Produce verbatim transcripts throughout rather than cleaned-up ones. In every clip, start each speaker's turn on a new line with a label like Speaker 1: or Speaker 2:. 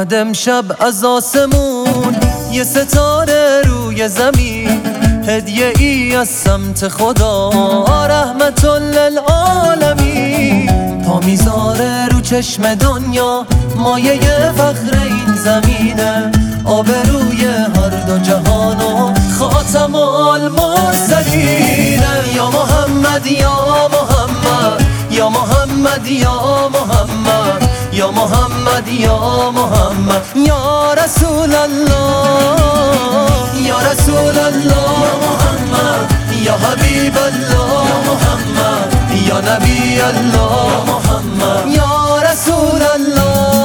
Speaker 1: اومد امشب از آسمون یه ستاره روی زمین، هدیه ای از سمت خدا رحمت للعالمین. پا میذاره رو چشم دنیا مایه فخر این زمینه، آبروی هر دو جهان و خاتم المرسلینه. یا محمد یا محمد یا محمد یا محمد یا محمد یا محمد یا رسول الله یا رسول الله یا محمد یا حبیب الله یا محمد یا نبی الله یا محمد یا رسول الله.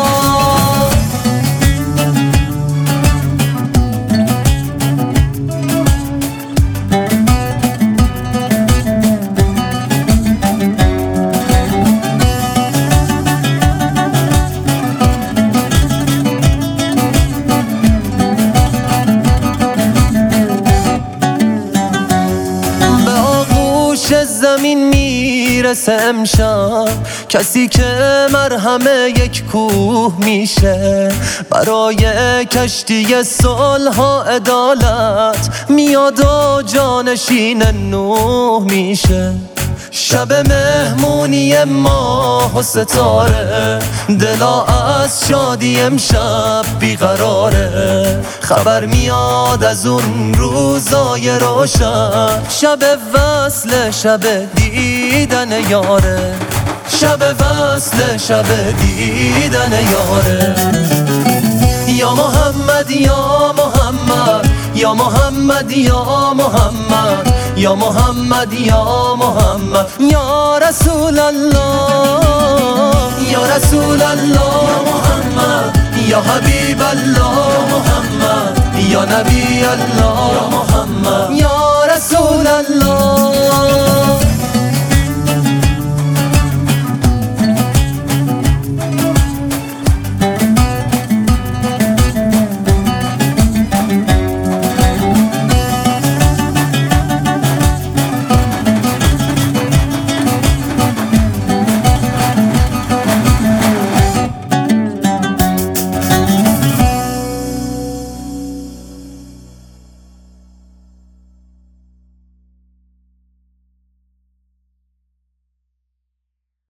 Speaker 1: زمین میرسه امشب کسی که مرهم یک کوه میشه، برای کشتی صلح و عدالت میاد و جانشین نوح میشه. شب مهمونی ماه و ستاره، دلا از شادی امشب بیقراره. خبر میاد از اون روزای روشن، شب وصل شب دیدن یاره، شب وصل شب دیدن یاره. یا محمد یا محمد یا محمد یا محمد یا محمد یا محمد یا رسول الله یا رسول الله یا محمد یا حبیب الله یا محمد یا نبی الله یا محمد یا رسول الله.